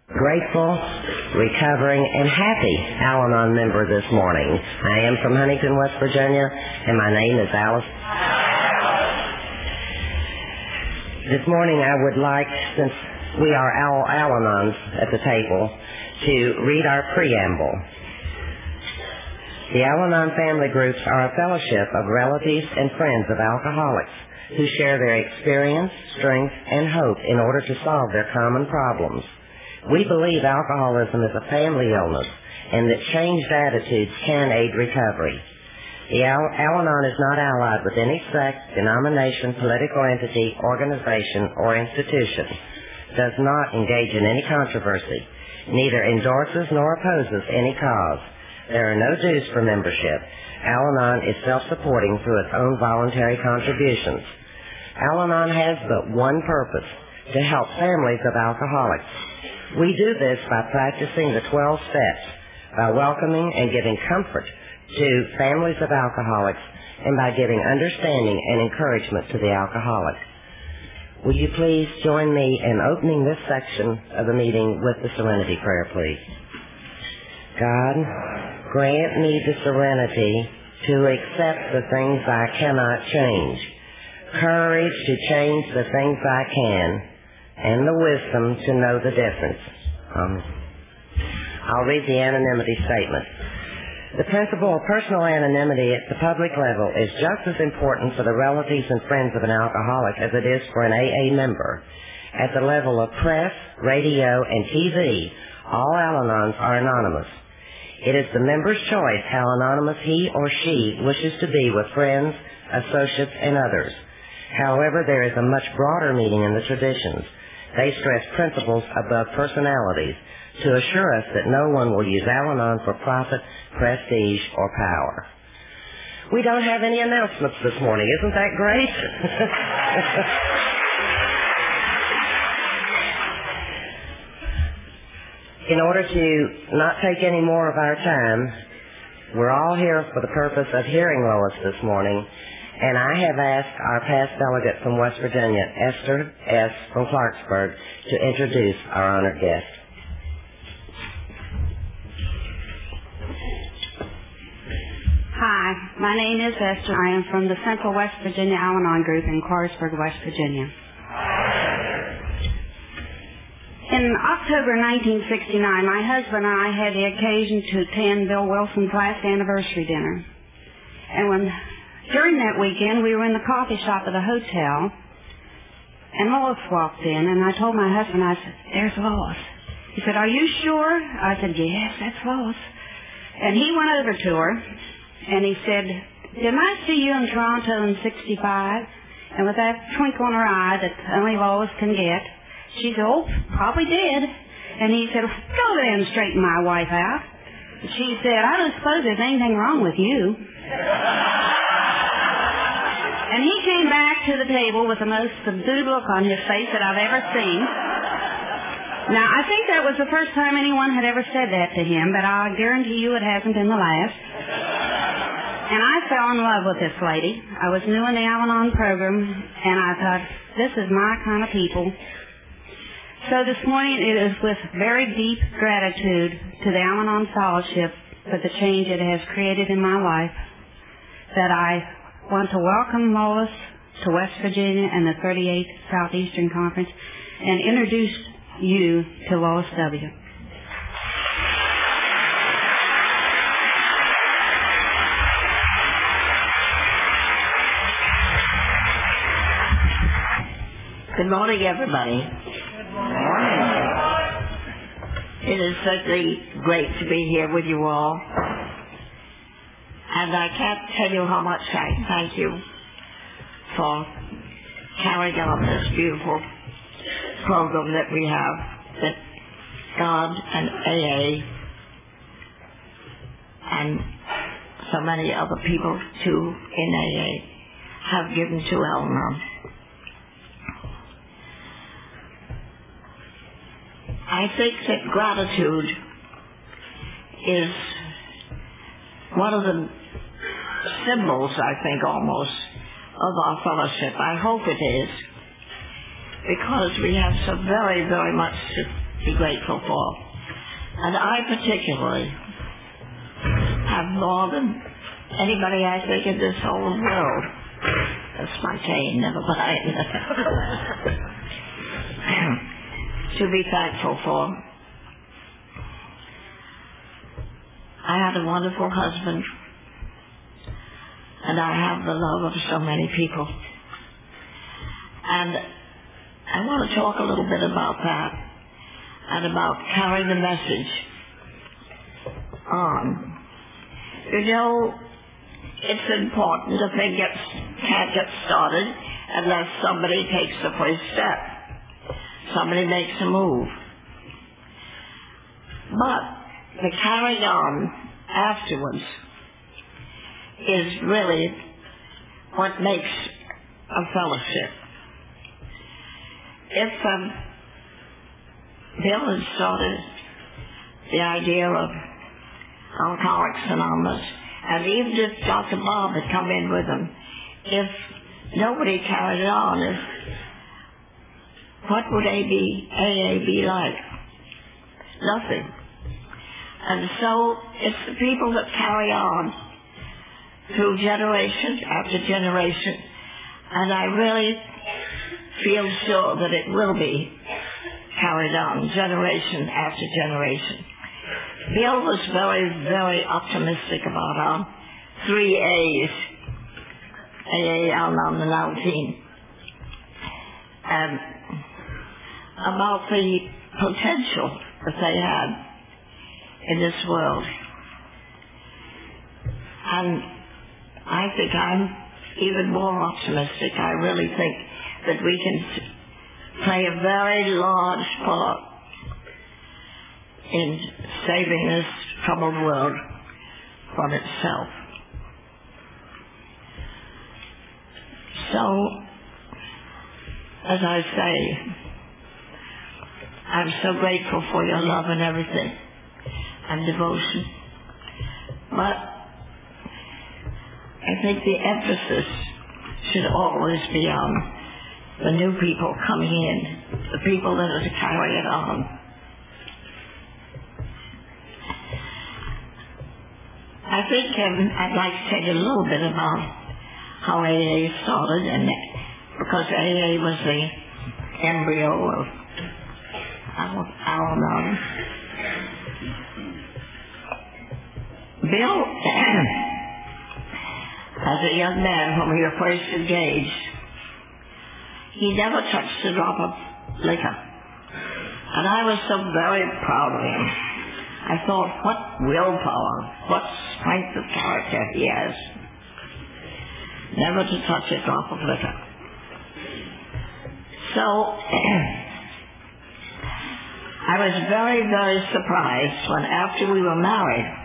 Grateful, recovering, and happy Al-Anon member this morning. I am from Huntington, West Virginia, and my name is Alice. This morning I would like, since we are all Al-Anons at the table, to read our preamble. The Al-Anon family groups are a fellowship of relatives and friends of alcoholics who share their experience, strength, and hope in order to solve their common problems. We believe alcoholism is a family illness and that changed attitudes can aid recovery. The Al-Anon is not allied with any sect, denomination, political entity, organization, or institution, does not engage in any controversy, neither endorses nor opposes any cause. There are no dues for membership. Al-Anon is self-supporting through its own voluntary contributions. Al-Anon has but one purpose, to help families of alcoholics. We do this by practicing the 12 steps, by welcoming and giving comfort to families of alcoholics, and by giving understanding and encouragement to the alcoholic. Will you please join me in opening this section of the meeting with the Serenity Prayer, please? God, grant me the serenity to accept the things I cannot change, courage to change the things I can, and the wisdom to know the difference. I'll read the anonymity statement. The principle of personal anonymity at the public level is just as important for the relatives and friends of an alcoholic as it is for an AA member. At the level of press, radio, and TV, all Al-Anons are anonymous. It is the member's choice how anonymous he or she wishes to be with friends, associates, and others. However, there is a much broader meaning in the traditions. They stress principles above personalities to assure us that no one will use Al-Anon for profit, prestige, or power. We don't have any announcements this morning. Isn't that great? In order to not take any more of our time, we're all here for the purpose of hearing Lois this morning. And I have asked our past delegate from West Virginia, Esther S. from Clarksburg, to introduce our honored guest. Hi, my name is Esther. I am from the Central West Virginia Al-Anon group in Clarksburg, West Virginia. In October 1969, my husband and I had the occasion to attend Bill Wilson's last anniversary dinner. And during that weekend, we were in the coffee shop of the hotel, and Lois walked in, and I told my husband, I said, "There's Lois." He said, "Are you sure?" I said, "Yes, that's Lois." And he went over to her, and he said, "Didn't I see you in Toronto in '65? And with that twinkle in her eye that only Lois can get, she said, "Oh, probably did." And he said, "Go there and straighten my wife out." She said, "I don't suppose there's anything wrong with you." And he came back to the table with the most subdued look on his face that I've ever seen. Now, I think that was the first time anyone had ever said that to him, but I guarantee you it hasn't been the last. And I fell in love with this lady. I was new in the Al-Anon program, and I thought, this is my kind of people. So this morning it is with very deep gratitude to the Al-Anon Fellowship for the change it has created in my life that I want to welcome Lois to West Virginia and the 38th Southeastern Conference and introduce you to Lois W. Good morning, everybody. Good morning. It is certainly great to be here with you all. And I can't tell you how much I thank you for carrying on this beautiful program that we have, that God and AA and so many other people too in AA have given to Al-Anon. I think that gratitude is one of the symbols, I think, almost, of our fellowship. I hope it is, because we have so very, very much to be grateful for. And I particularly have more than anybody I think in this whole world. That's my cane, never mind. To be thankful for. I had a wonderful husband, and I have the love of so many people. And I want to talk a little bit about that, and about carrying the message on. You know, it's important. The thing can't get started unless somebody takes the first step. Somebody makes a move. But the carrying on afterwards is really what makes a fellowship. If Bill had started the idea of Alcoholics Anonymous, and even if Dr. Bob had come in with him, if nobody carried it on, what would AA be like? Nothing. And so it's the people that carry on through generation after generation, and I really feel sure that it will be carried on generation after generation. Bill was very, very optimistic about our 3 A's, AA, Al-Anon, and Al-Teen, and about the potential that they had in this world. And I think I'm even more optimistic. I really think that we can play a very large part in saving this troubled world from itself. So, as I say, I'm so grateful for your love and everything, and devotion. But I think the emphasis should always be on the new people coming in, the people that are to carry it on. I think I'd like to tell you a little bit about how AA started, and because AA was the embryo of Al-Anon. Bill, as a young man when we were first engaged, he never touched a drop of liquor. And I was so very proud of him. I thought, what willpower, what strength of character he has. Never to touch a drop of liquor. So, I was very, very surprised when after we were married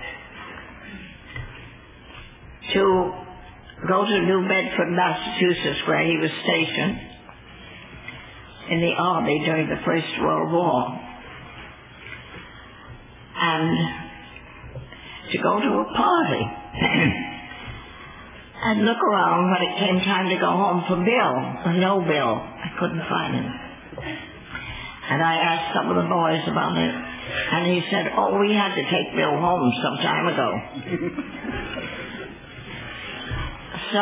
to go to New Bedford, Massachusetts, where he was stationed in the Army during the First World War, and to go to a party and look around when it came time to go home for Bill. No Bill. I couldn't find him. And I asked some of the boys about it, and he said, oh, we had to take Bill home some time ago. So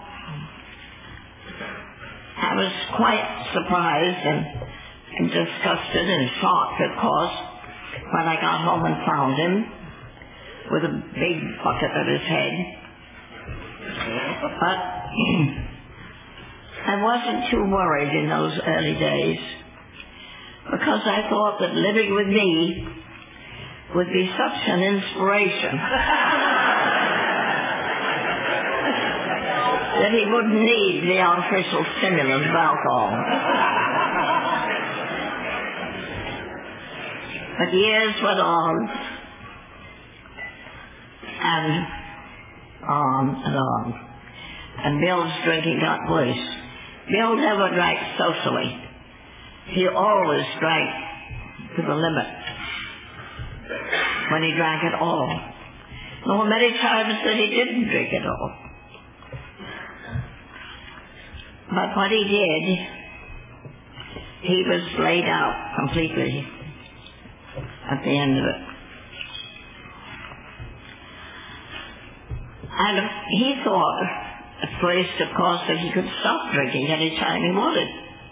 I was quite surprised and disgusted and shocked, of course, when I got home and found him with a big bucket at his head. But I wasn't too worried in those early days, because I thought that living with me would be such an inspiration that he wouldn't need the artificial stimulant of alcohol. But years went on, and on, and Bill's drinking got worse. Bill never drank socially. He always drank to the limit when he drank at all. There were many times that he didn't drink at all. But what he did, he was laid out completely. at the end of it. And he thought, at first, of course, that he could stop drinking any time he wanted.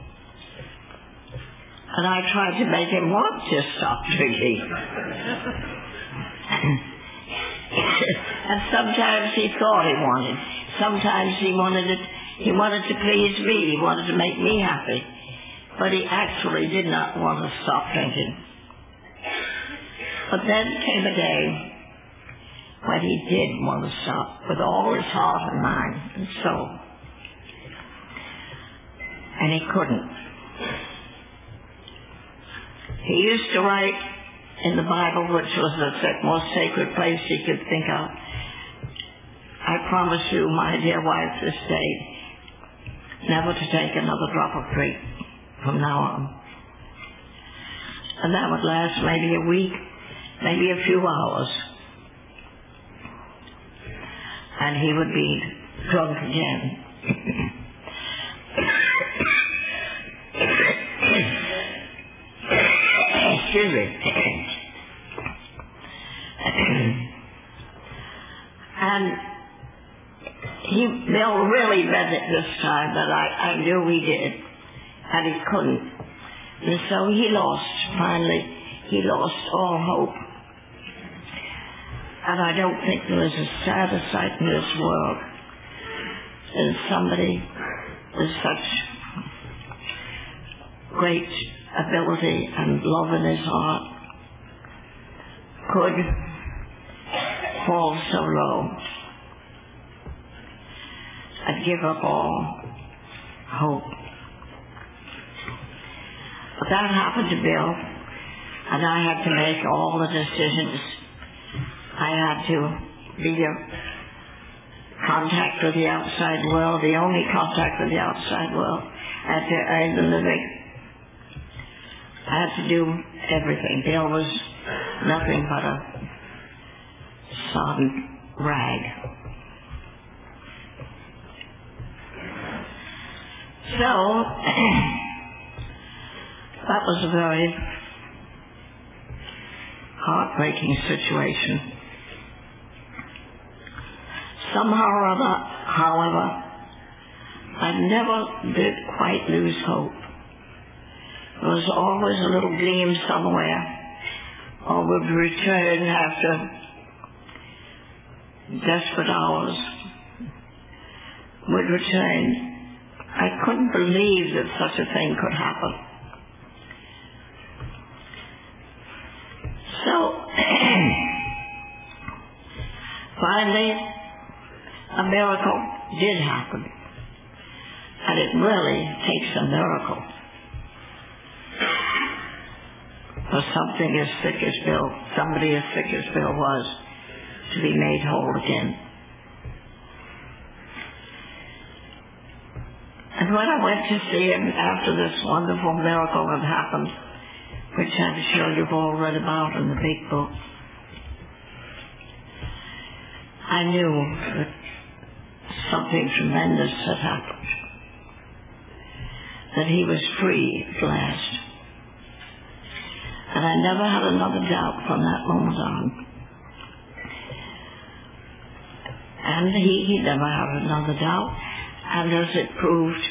And I tried to make him want to stop drinking. And sometimes he thought he wanted. Sometimes he wanted to please me. He wanted to make me happy. But he actually did not want to stop drinking. But then came a day when he did want to stop with all his heart and mind and soul. And he couldn't. He used to write in the Bible, which was the most sacred place he could think of, "I promise you, my dear wife, this day, never to take another drop of drink from now on." And that would last maybe a week, maybe a few hours. And he would be drunk again. Excuse me. And Bill really meant it this time, but I knew he did. And he couldn't. And so he lost all hope. And I don't think there is a sadder sight in this world than somebody with such great ability and love in his heart could fall so low and give up all hope. But that happened to Bill, and I had to make all the decisions. I had to be a contact with the outside world, the only contact with the outside world. I had to earn the living. I had to do everything. Bill was nothing but a sodden rag. So, that was a very heartbreaking situation. Somehow or other, however, I never did quite lose hope. There was always a little gleam somewhere, or would return after desperate hours, would return. I couldn't believe that such a thing could happen. So, finally, a miracle did happen. And it really takes a miracle for something as sick as Bill, somebody as sick as Bill was, to be made whole again. And when I went to see him after this wonderful miracle had happened, which I'm sure you've all read about in the big book, I knew that something tremendous had happened, that he was free at last. And I never had another doubt from that moment on. And he never had another doubt. And as it proved,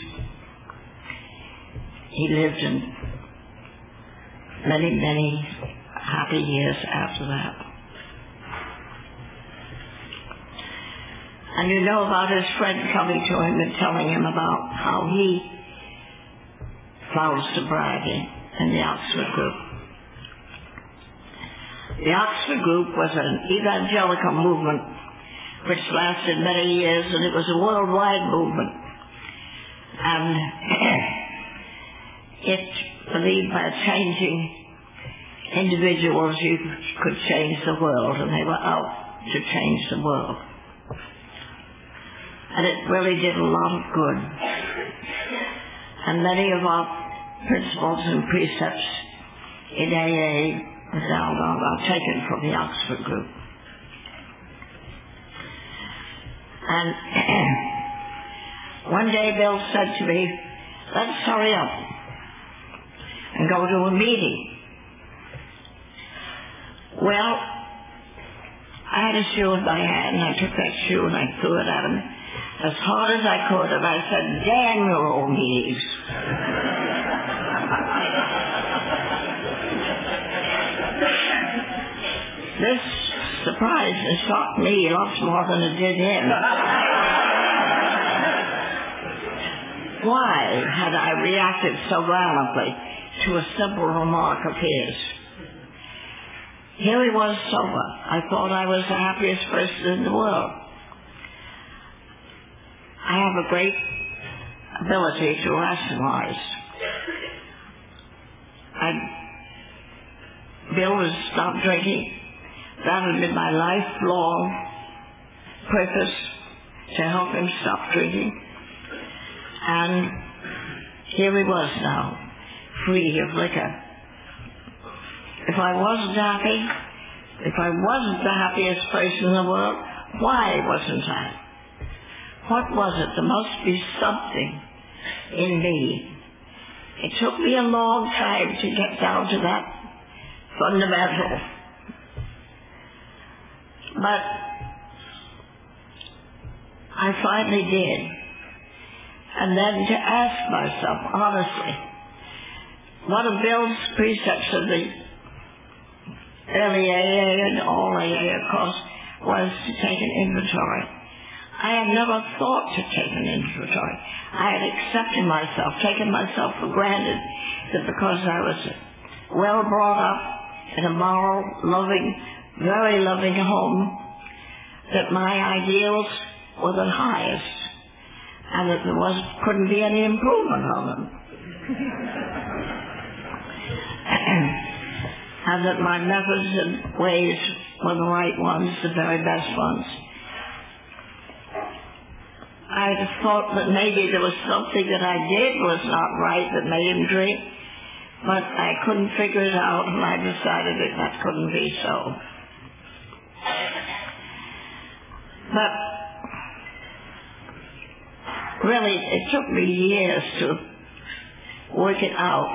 he lived in many, many happy years after that. And you know about his friend coming to him and telling him about how he found sobriety in the Oxford Group. The Oxford Group was an evangelical movement which lasted many years, and it was a worldwide movement. And it believed by changing individuals you could change the world, and they were out to change the world. And it really did a lot of good. And many of our principles and precepts in AA are taken from the Oxford Group. And one day Bill said to me, "Let's hurry up and go to a meeting." Well, I had a shoe in my hand, and I took that shoe and I threw it at him as hard as I could, and I said, "Damn your old knees." This surprised and shocked me lots more than it did him. Why had I reacted so violently to a simple remark of his? Here he was sober. I thought I was the happiest person in the world. I have a great ability to rationalize. Bill has stopped drinking. That had been my lifelong purpose, to help him stop drinking. And here he was now, free of liquor. If I wasn't happy, if I wasn't the happiest person in the world, why wasn't I? What was it? There must be something in me. It took me a long time to get down to that fundamental. But I finally did. And then to ask myself, honestly, one of Bill's precepts of the early AA and all AA, of course, was to take an inventory. I had never thought to take an inventory. I had accepted myself, taken myself for granted, that because I was well brought up in a moral, loving, very loving home, that my ideals were the highest, and that there couldn't be any improvement on them. And that my methods and ways were the right ones, the very best ones. I thought that maybe there was something that I did was not right that made him drink, but I couldn't figure it out, and I decided that couldn't be so. But really, it took me years to work it out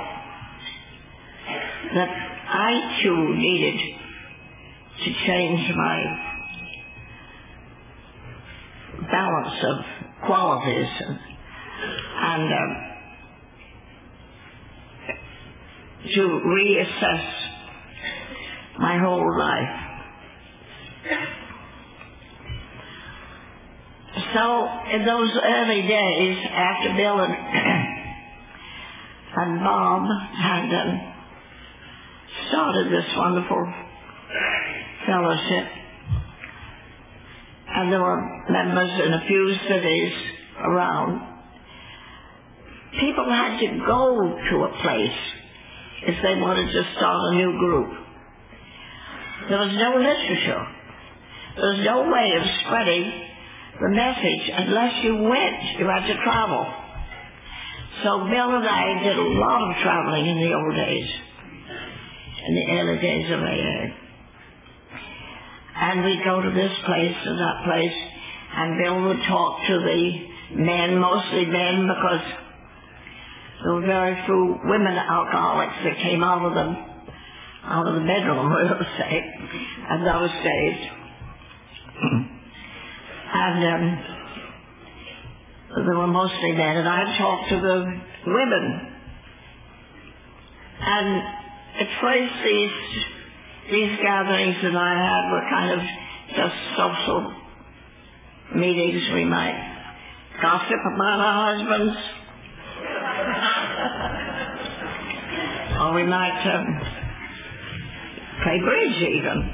that I too needed to change my balance of qualities and to reassess my whole life. So in those early days, after Bill and Bob had started this wonderful fellowship, and there were members in a few cities around, people had to go to a place if they wanted to start a new group. There was no literature. There was no way of spreading the message unless you went. You had to travel. So Bill and I did a lot of traveling in the old days, in the early days of AA. And we'd go to this place and that place, and Bill would talk to the men, mostly men, because there were very few women alcoholics that came out of the bedroom, we'll say, in those days. And there were mostly men, and I'd talk to the women. And at first these gatherings that I had were kind of just social meetings. We might gossip about our husbands, or we might play bridge even.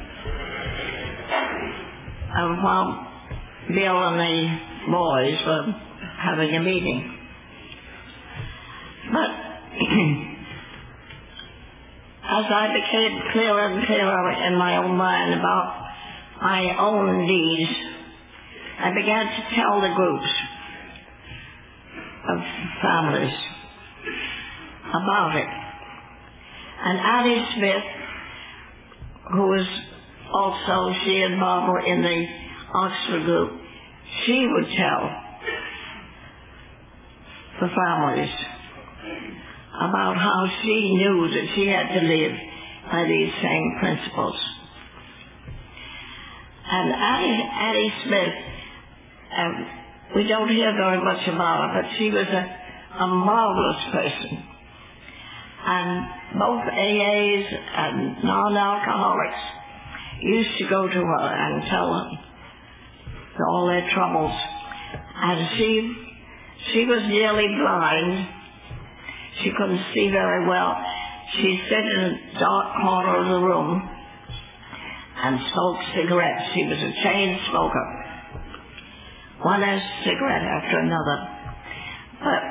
While Bill and the boys were having a meeting. But as I became clearer and clearer in my own mind about my own needs, I began to tell the groups of families about it. And Addie Smith, who was also, she and Bob were in the Oxford group, she would tell the families about how she knew that she had to live by these same principles. And Addie Smith, we don't hear very much about her, but she was a marvelous person. And both AAs and non-alcoholics used to go to her and tell her all their troubles. And she was nearly blind. She couldn't see very well. She'd sit in a dark corner of the room and smoked cigarettes. She was a chain smoker. One cigarette after another. But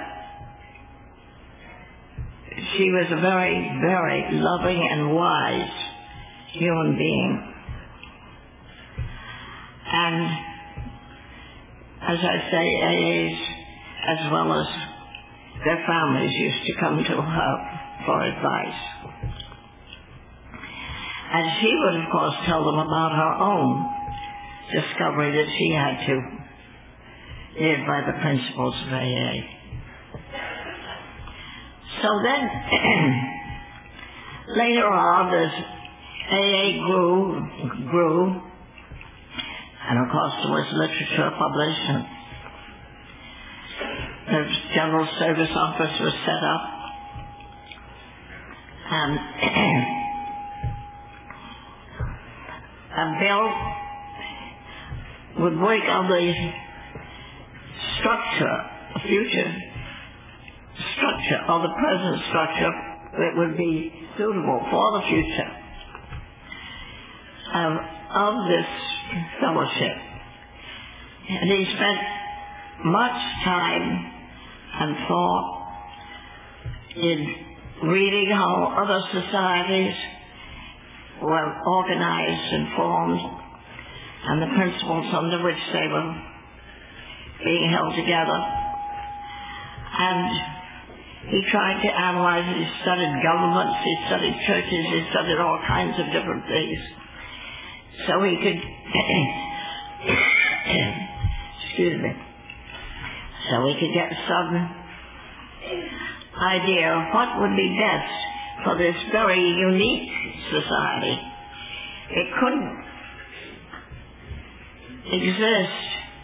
she was a very, very loving and wise human being. And as I say, AAs as well as their families used to come to her for advice. And she would, of course, tell them about her own discovery that she had to live by the principles of AA. So then, later on, as AA grew, and of course there was literature published, and the General Service Office was set up, and Bill would work on the future structure, or the present structure that would be suitable for the future of this fellowship. And he spent much time and thought in reading how other societies were organized and formed, and the principles under which they were being held together. And he tried to analyze it. He studied governments, he studied churches, he studied all kinds of different things, so he could excuse me, so he could get some idea of what would be best for this very unique society. It couldn't exist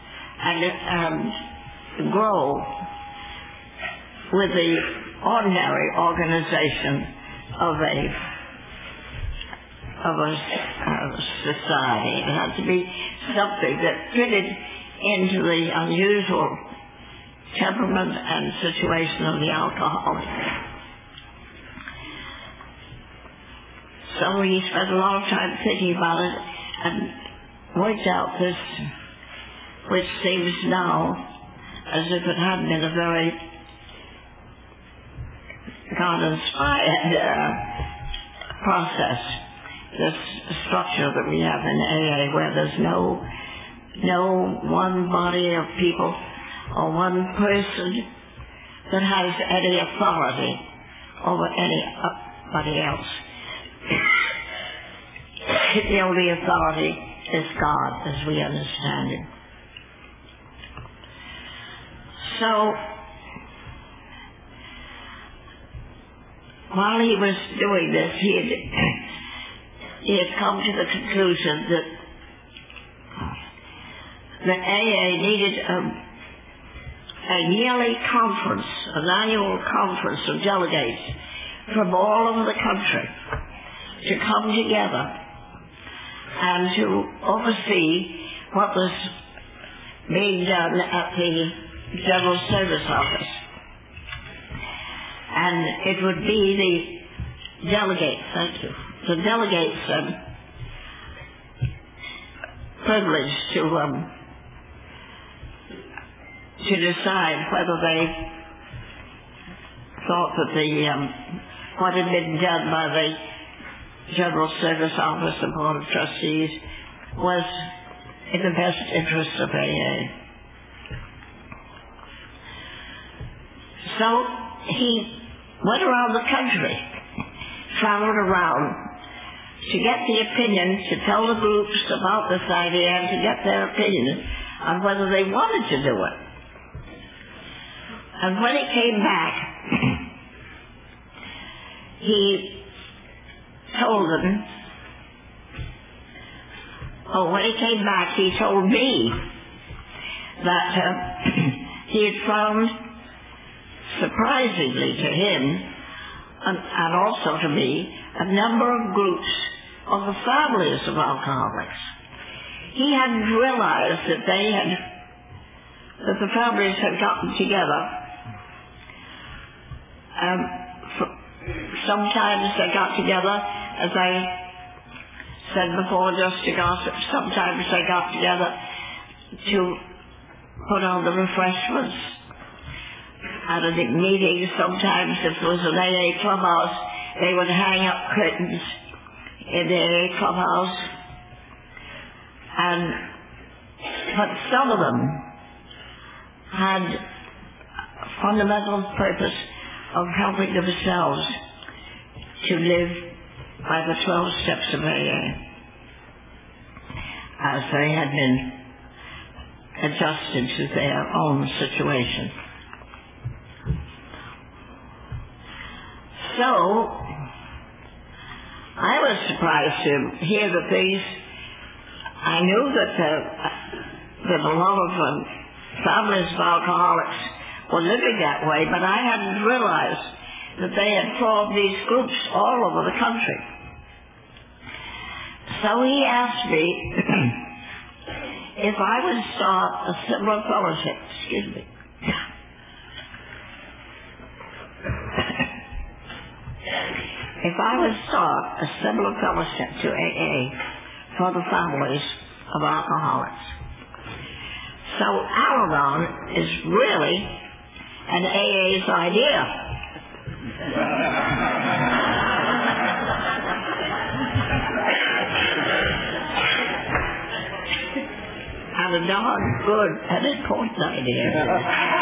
and grow with the ordinary organization of a society. It had to be something that fitted into the unusual temperament and situation of the alcoholic. So he spent a lot of time thinking about it and worked out this, which seems now as if it had been a very God-inspired process, this structure that we have in AA, where there's no one body of people or one person that has any authority over anybody else. The only authority is God, as we understand it. So, while he was doing this, he had come to the conclusion that AA needed a yearly conference, an annual conference of delegates from all over the country to come together and to oversee what was being done at the General Service Office. And it would be the delegates, the delegates' privilege to decide whether they thought that what had been done by the General Service Office and Board of Trustees was in the best interest of AA. So he went around the country, traveled around to get the opinion, to tell the groups about this idea and to get their opinion on whether they wanted to do it. And when he came back, he told them, when he came back, he told me that he had found, surprisingly to him, and also to me, a number of groups of the families of alcoholics. He hadn't realized that that the families had gotten together. Sometimes they got together, as I said before, just to gossip. Sometimes they got together to put on the refreshments at a meeting. Sometimes if there was an AA clubhouse, they would hang up curtains in the AA clubhouse. But some of them had a fundamental purpose of helping themselves to live by the 12 steps of AA, as they had been adjusted to their own situation. So, I was surprised to hear that I knew that a lot of families of alcoholics were living that way, but I hadn't realized that they had formed these groups all over the country. So he asked me if I would start a similar fellowship. Excuse me. If I would start a similar fellowship to AA for the families of alcoholics. So Al-Anon is really an AA's idea. And a darn good and important idea.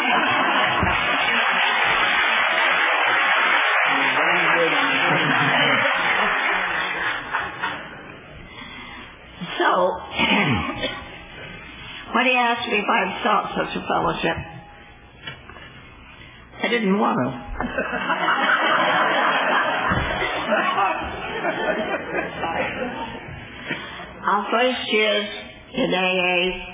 So, when he asked me if I'd start such a fellowship, I didn't want to. Our first years in AA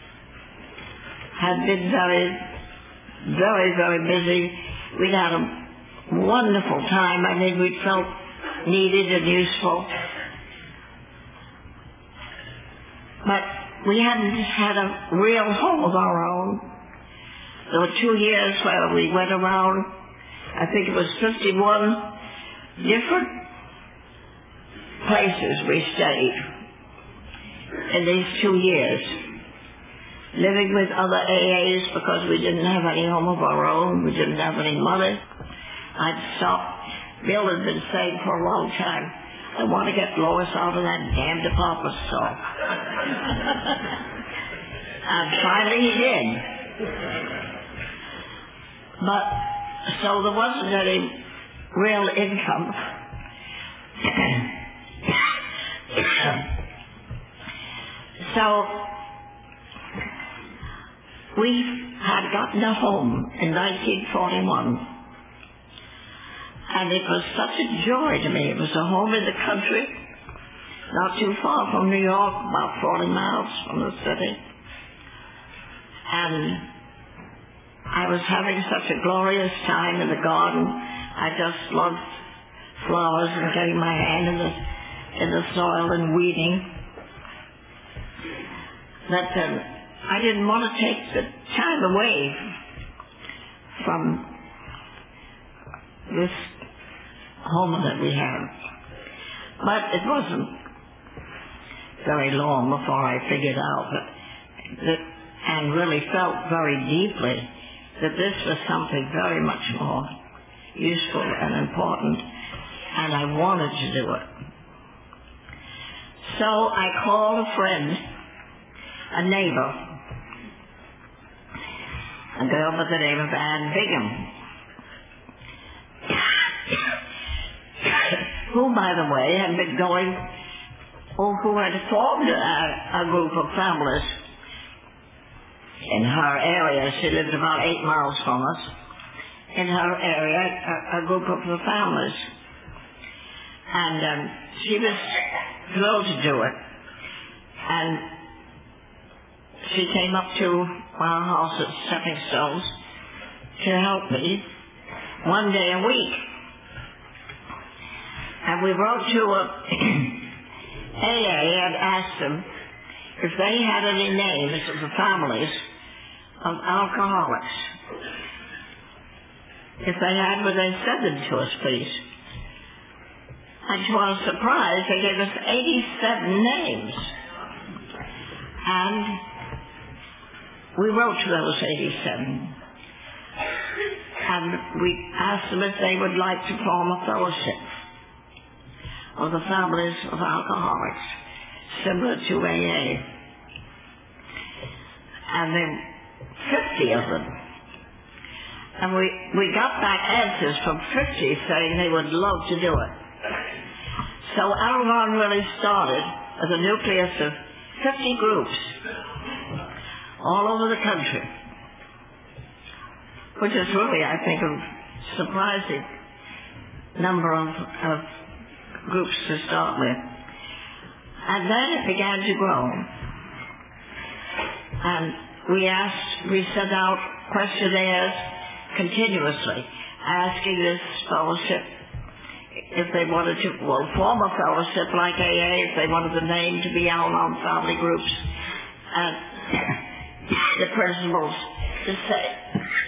had been very, very, very busy. We'd had a wonderful time. I mean, we felt needed and useful. But we hadn't had a real home of our own. There were 2 years where we went around, I think it was 51 different places we stayed in these 2 years, living with other AAs because we didn't have any home of our own, we didn't have any money. I'd stopped. Bill had been saying for a long time, I want to get Lois out of that damn department store. And finally he did. But, so there wasn't any real income. So, we had gotten a home in 1941. And it was such a joy to me. It was a home in the country, not too far from New York, about 40 miles from the city. And I was having such a glorious time in the garden. I just loved flowers and getting my hand in the soil and weeding. That I didn't want to take the time away from this home that we had. But it wasn't very long before I figured out that and really felt very deeply that this was something very much more useful and important, and I wanted to do it. So I called a friend, a neighbor, a girl by the name of Ann Bigham, who, by the way, had been who had formed a group of families in her area. She lived about 8 miles from us. In her area, a group of the families. And she was thrilled to do it. And she came up to our house at Stepping Stones to help me one day a week. And we wrote to AA and asked them if they had any names of the families of alcoholics. If they had, would they send them to us, please? And to our surprise, they gave us 87 names. And we wrote to those 87. And we asked them if they would like to form a fellowship of the families of alcoholics, similar to AA. And there were 50 of them. And we got back answers from 50 saying they would love to do it. So Al-Anon really started as a nucleus of 50 groups all over the country, which is really, I think, a surprising number of groups to start with. And then it began to grow. And we sent out questionnaires continuously, asking this fellowship if they wanted to form a fellowship like AA, if they wanted the name to be Al-Anon family groups, and the principles to say,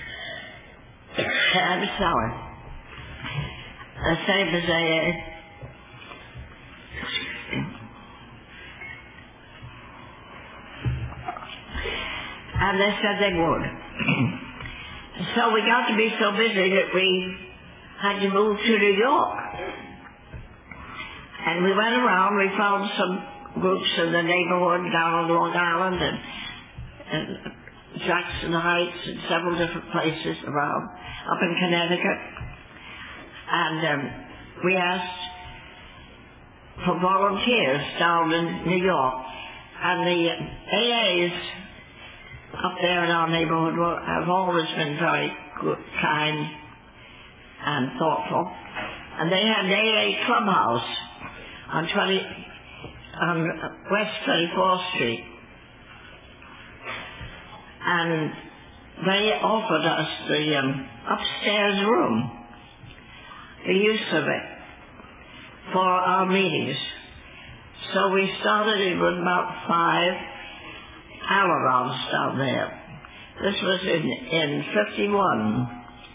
I'm sorry, the same as AA. And they said they would. So we got to be so busy that we had to move to New York. And we went around, we found some groups in the neighborhood down on Long Island and Jackson Heights and several different places around, up in Connecticut. And we asked for volunteers down in New York. And the AAs up there in our neighborhood have always been very good, kind, and thoughtful. And they had an AA clubhouse on West 24th Street. And they offered us the upstairs room, the use of it, for our meetings. So we started with about 5 Al-Anons down there. This was in 51.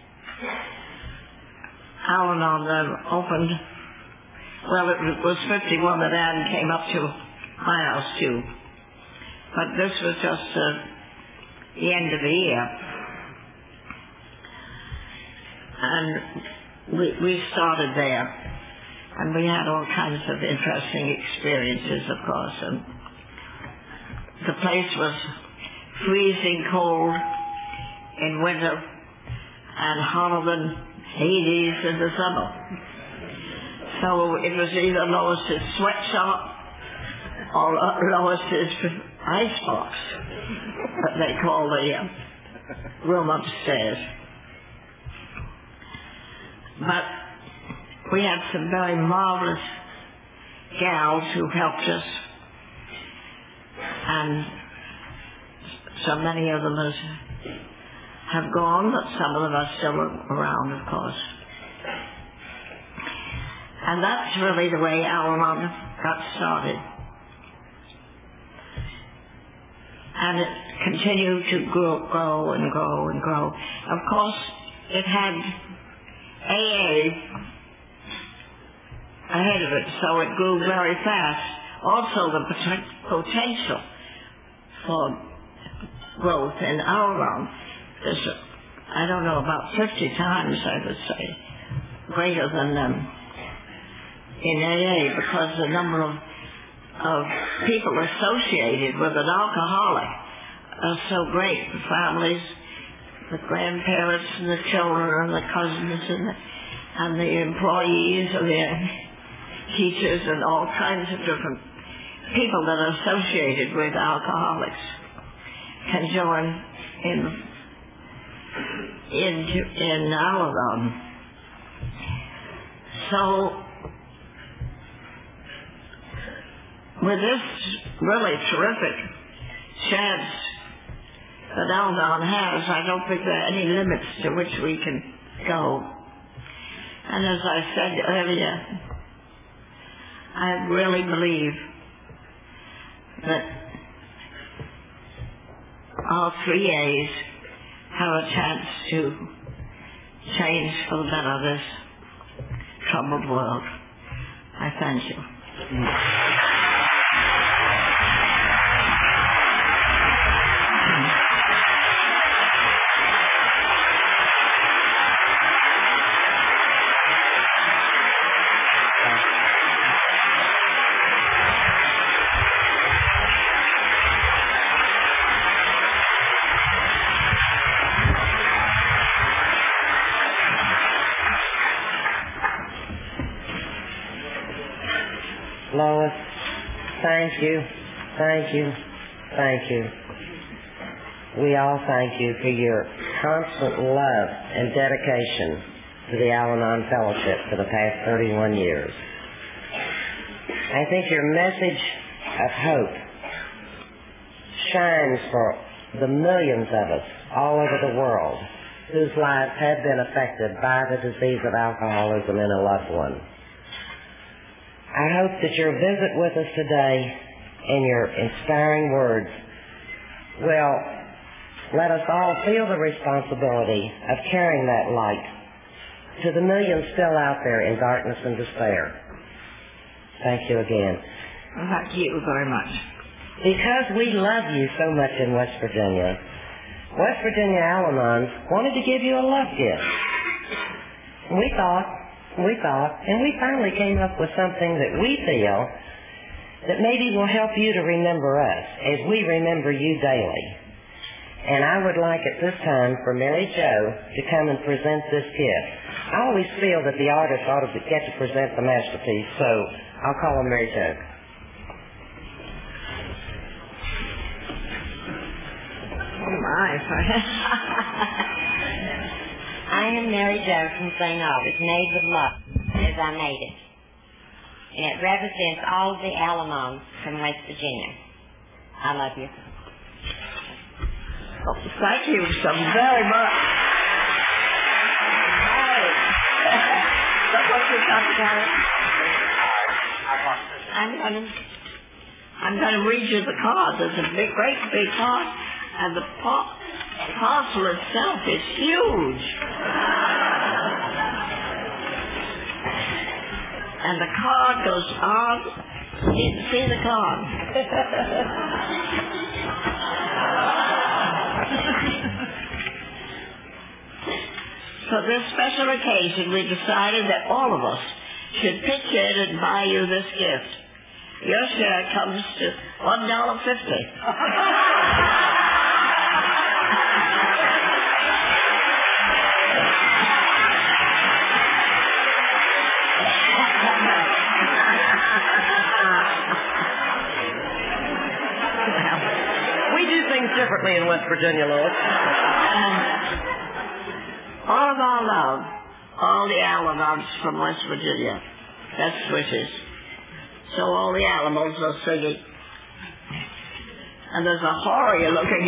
Al-Anon then opened, well, it was 51 that Ann came up to my house too. But this was just the end of the year. And we started there. And we had all kinds of interesting experiences, of course. And the place was freezing cold in winter and hotter than Hades in the summer. So it was either Lois's sweatshop or Lois's icebox, that they call the room upstairs. But we had some very marvelous gals who helped us, and so many of them have gone, but some of them are still around, of course. And that's really the way Al-Anon got started. And it continued to grow and grow and grow. Of course, it had AA ahead of it, so it grew very fast. Also, the potential for growth in Al-Anon is, I don't know, about 50 times, I would say, greater than in AA, because the number of people associated with an alcoholic are so great. The families, the grandparents, and the children, and the cousins, and the employees, and the teachers, and all kinds of different people that are associated with alcoholics can join in Al-Anon. So with this really terrific chance that Al-Anon has, I don't think there are any limits to which we can go. And as I said earlier, I really believe that all 3 A's have a chance to change for the better this troubled world. I thank you. Lois, thank you, thank you, thank you. We all thank you for your constant love and dedication to the Al-Anon Fellowship for the past 31 years. I think your message of hope shines for the millions of us all over the world whose lives have been affected by the disease of alcoholism in a loved one. I hope that your visit with us today and your inspiring words will let us all feel the responsibility of carrying that light to the millions still out there in darkness and despair. Thank you again. Thank you very much. Because we love you so much in West Virginia, West Virginia Al-Anons wanted to give you a love gift. We thought, and we finally came up with something that we feel that maybe will help you to remember us as we remember you daily. And I would like at this time for Mary Jo to come and present this gift. I always feel that the artist ought to get to present the masterpiece, so I'll call on Mary Jo. Oh, my. I am Mary Jo from St. Albans, made with love, as I made it. And it represents all of the Al-Anons from West Virginia. I love you. Oh, thank you so very much. Hey. Is that what you're talking about? I'm going to read you the card. There's a great big card, and the parcel itself is huge. And the card goes on. You can see the card. For this special occasion, we decided that all of us should pitch in and buy you this gift. Your share comes to $1.50. We do things differently in West Virginia, Lois. All of our love, all the Al-Anons from West Virginia. Best wishes. So all the animals are singing. And there's a horror looking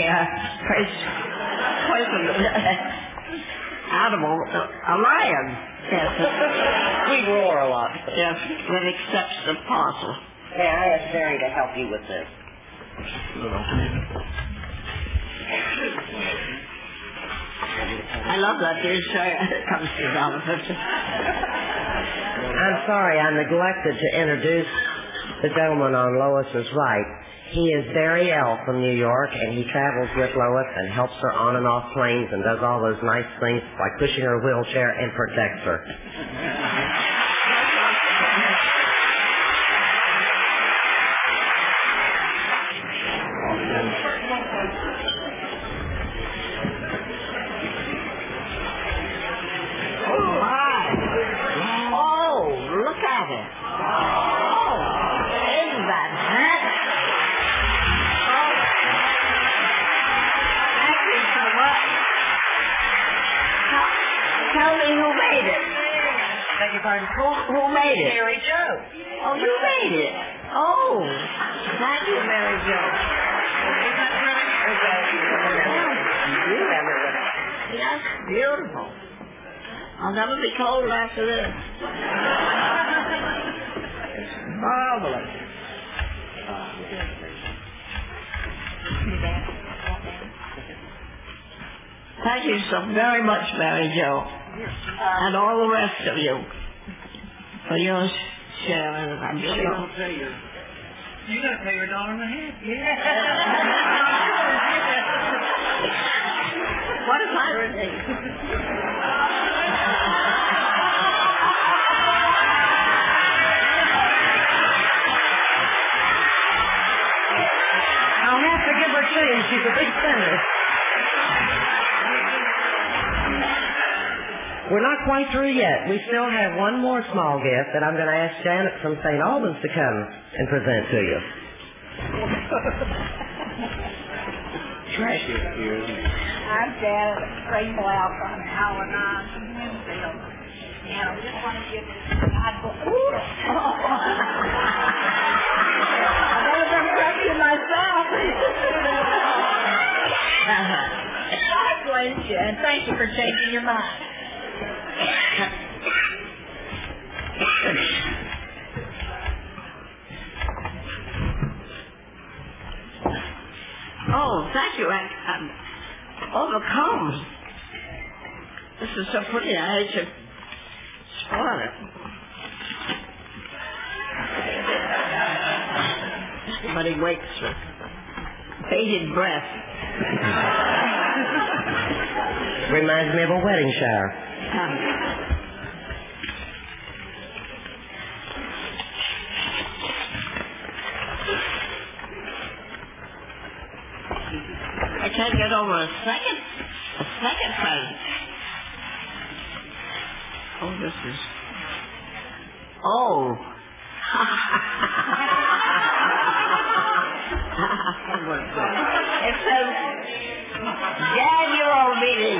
animal, a lion. Yes. We roar a lot. Yes, that accepts the parcel. May I ask Mary to help you with this? I love that your share comes to $1.50. I'm sorry, I neglected to introduce the gentleman on Lois's right. He is Barry L. from New York, and he travels with Lois and helps her on and off planes and does all those nice things like pushing her wheelchair and protects her. Who made it? Mary Jo. Oh, you made it. Oh, thank you, Mary Jo. Yes, beautiful. I'll never be cold after this. It's marvelous. Thank you so very much, Mary Jo, and all the rest of you, for your sharing. I'm sure. You gotta pay your $1.50. Yeah. What if I renege? I'll have to give her change. She's a big spender. We're not quite through yet. We still have one more small gift that I'm going to ask Janet from St. Albans to come and present to you. Trash is here, isn't it? I'm Janet Springville out from Al-Anon from Winfield. And I just want to give God bless. I've never been pregnant myself. God bless you, and thank you for changing your mind. Oh, thank you. I'm overcome. This is so pretty. I hate to spoil it. Somebody wakes with bated breath. Reminds me of a wedding shower. I can't get over a second present. Oh, this is... Oh. It says annual meeting.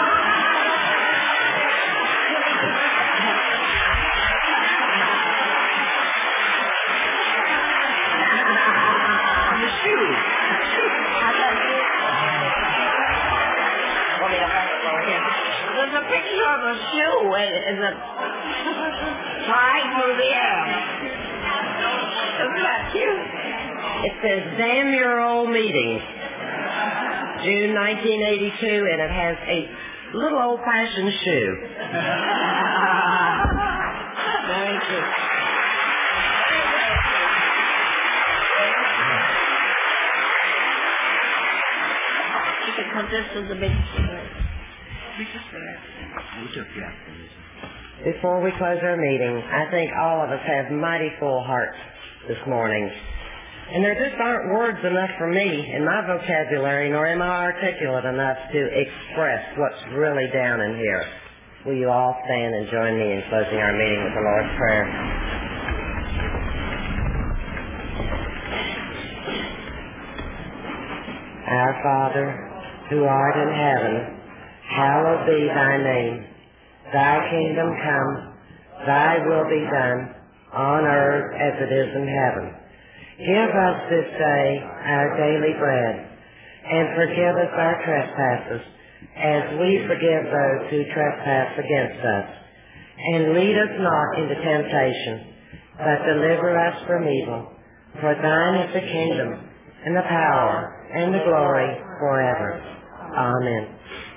The shoe. There's a picture of a shoe in the flying through the air. Isn't that cute? It says Damn Your Old Meeting, June 1982, and it has a little old-fashioned shoe. Very cute. You can put this in the big story. Before we close our meeting, I think all of us have mighty full hearts this morning. And there just aren't words enough for me in my vocabulary, nor am I articulate enough to express what's really down in here. Will you all stand and join me in closing our meeting with the Lord's Prayer? Our Father, who art in heaven, hallowed be thy name. Thy kingdom come, thy will be done, on earth as it is in heaven. Give us this day our daily bread, and forgive us our trespasses, as we forgive those who trespass against us. And lead us not into temptation, but deliver us from evil. For thine is the kingdom, and the power, and the glory forever. Amen.